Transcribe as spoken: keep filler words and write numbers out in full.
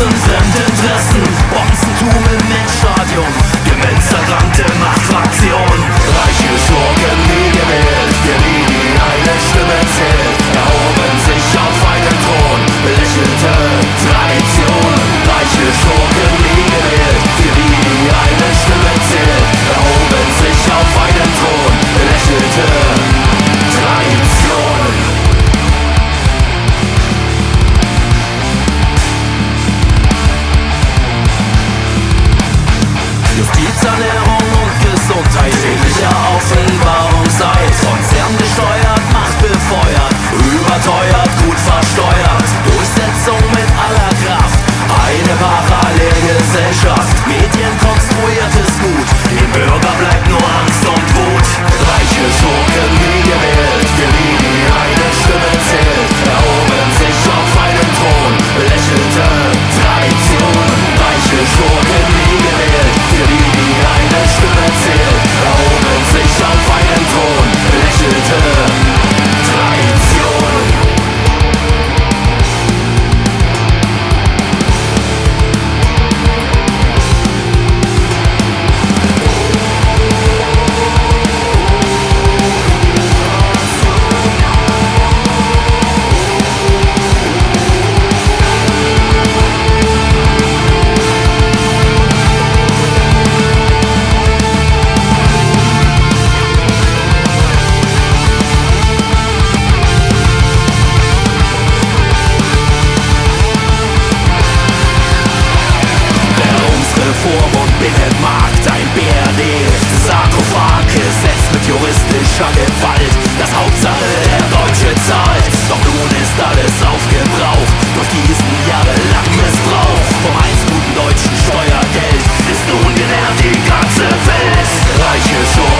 Interessen, Fremdinteressen, Bonzentum im Endstadium, gemenzerkrankte Machtfraktion. Reiche Schurken nie gewählt, für die die eine Stimme zählt, erhoben sich auf einen Thron, belächelte Tradition. Reiche Schurken nie gewählt, für die die eine Stimme zählt, erhoben sich auf einen Thron, belächelte Tradition. Justiz, Ernährung und Gesundheit, täglicher Offenbarungseid. Konzern gesteuert, Macht befeuert, überteuert, gut versteuert. Durchsetzung mit aller Kraft, eine Parallelgesellschaft. Medien konstruiertes Gut, dem Bürger bleibt nur Angst und Wut. Reiche Schurken nie gewählt, für die die eine Stimme zählt, erhoben sich auf einen Thron, belächelte Tradition. Reiche Schurken nie gewählt, für die die eine Stimme zählt, erhoben sich auf einen Thron, belächelte Tradition. Form und Binnenmarkt, ein B R D Sarkophag gesetzt mit juristischer Gewalt, das Hauptsache der Deutsche zahlt. Doch nun ist alles aufgebraucht durch diesen jahrelangen Missbrauch. Vom einst guten deutschen Steuergeld ist nun genährt die ganze Welt. Reiche Schurken